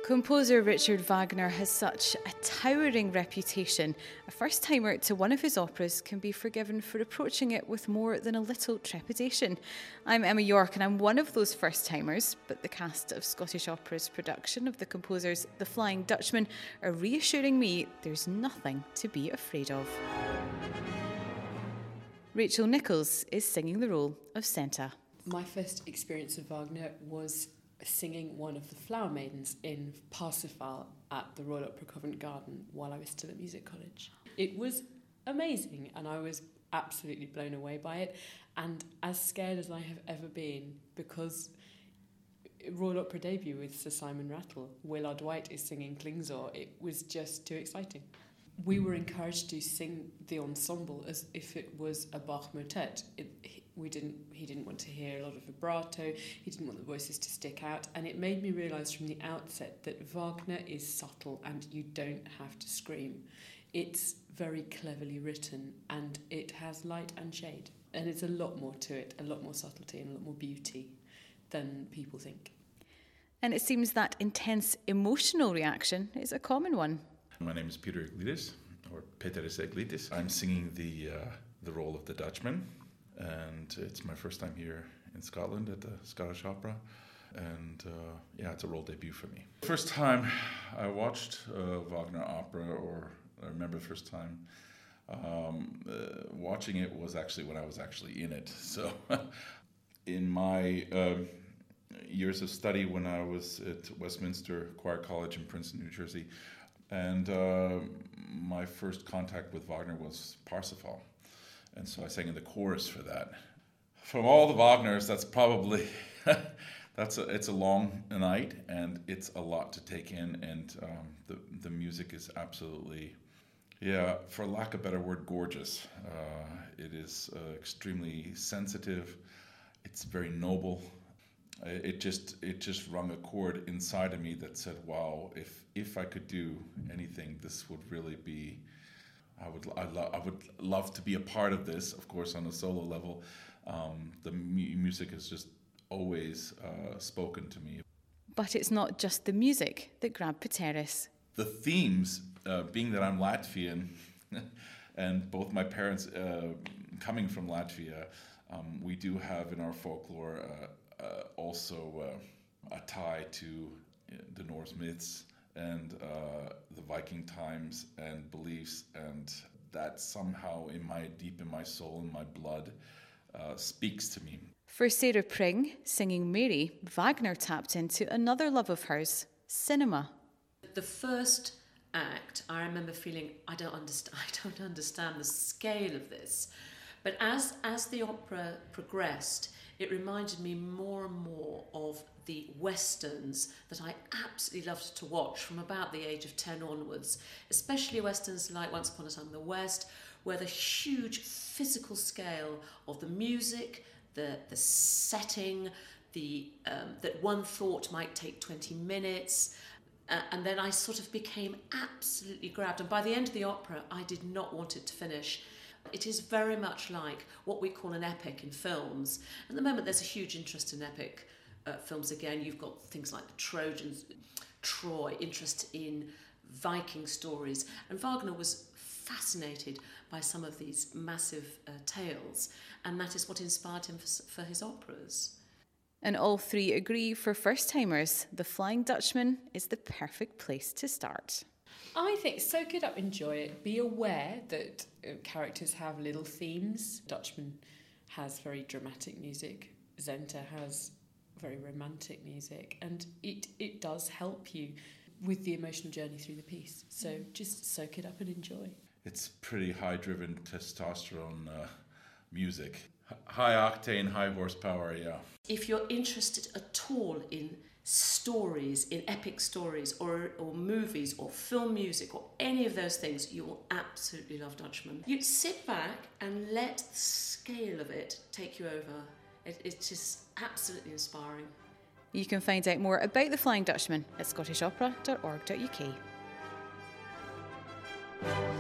Composer Richard Wagner has such a towering reputation. A first-timer to one of his operas can be forgiven for approaching it with more than a little trepidation. I'm Emma York and I'm one of those first-timers, but the cast of Scottish Opera's production of the composer's The Flying Dutchman are reassuring me there's nothing to be afraid of. Rachel Nichols is singing the role of Senta. My first experience of Wagner was singing one of the Flower Maidens in Parsifal at the Royal Opera Covent Garden while I was still at music college. It was amazing and I was absolutely blown away by it and as scared as I have ever been, because Royal Opera debut with Sir Simon Rattle, Willard White is singing Klingsor. It was just too exciting. We were encouraged to sing the ensemble as if it was a Bach motet. He didn't want to hear a lot of vibrato, he didn't want the voices to stick out, and it made me realise from the outset that Wagner is subtle and you don't have to scream. It's very cleverly written and it has light and shade, and it's a lot more to it, a lot more subtlety and a lot more beauty than people think. And it seems that intense emotional reaction is a common one. My name is Peter Iglesias, or Peteris Iglesias. I'm singing the role of the Dutchman, and it's my first time here in Scotland at the Scottish Opera, and it's a role debut for me. First time I watched Wagner opera, or I remember the first time watching it was actually when I was actually in it. So in my years of study when I was at Westminster Choir College in Princeton, New Jersey, and my first contact with Wagner was Parsifal. And so I sang in the chorus for that. From all the Wagners, that's probably, it's a long night and it's a lot to take in. And the music is absolutely, for lack of a better word, gorgeous. It is extremely sensitive. It's very noble. It just rung a chord inside of me that said, wow, if I could do anything, this would really be, I would love to be a part of this, of course, on a solo level. The music has just always spoken to me. But it's not just the music that grabbed Peteris. The themes, being that I'm Latvian, and both my parents coming from Latvia, we do have in our folklore also a tie to the Norse myths and the Viking times and beliefs, and that somehow deep in my soul, in my blood, speaks to me. For Sarah Pring, singing Mary, Wagner tapped into another love of hers, cinema. The first act, I remember feeling, I don't understand the scale of this. But as the opera progressed, it reminded me more and more of the westerns that I absolutely loved to watch from about the age of 10 onwards, especially westerns like Once Upon a Time in the West, where the huge physical scale of the music, the setting, that one thought might take 20 minutes, and then I sort of became absolutely grabbed. And by the end of the opera, I did not want it to finish. It is very much like what we call an epic in films. At the moment, there's a huge interest in epic films again. You've got things like the Trojans, Troy, interest in Viking stories. And Wagner was fascinated by some of these massive tales, and that is what inspired him for his operas. And all three agree, for first-timers, The Flying Dutchman is the perfect place to start. I think soak it up, enjoy it. Be aware that characters have little themes. Dutchman has very dramatic music. Senta has very romantic music, and it does help you with the emotional journey through the piece. So just soak it up and enjoy. It's pretty high-driven testosterone music. High octane, high horsepower, yeah. If you're interested at all in stories, in epic stories, or movies, or film music, or any of those things, you will absolutely love Dutchman. You sit back and let the scale of it take you over. It's just absolutely inspiring. You can find out more about The Flying Dutchman at scottishopera.org.uk.